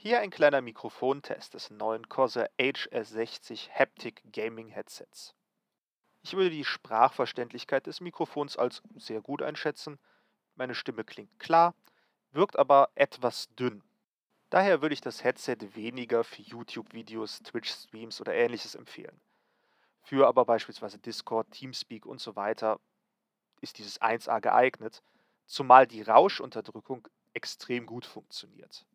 Hier ein kleiner Mikrofontest des neuen Corsair HS60 Haptic Gaming Headsets. Ich würde die Sprachverständlichkeit des Mikrofons als sehr gut einschätzen. Meine Stimme klingt klar, wirkt aber etwas dünn. Daher würde ich das Headset weniger für YouTube-Videos, Twitch-Streams oder ähnliches empfehlen. Für aber beispielsweise Discord, Teamspeak und so weiter ist dieses 1A geeignet, zumal die Rauschunterdrückung extrem gut funktioniert.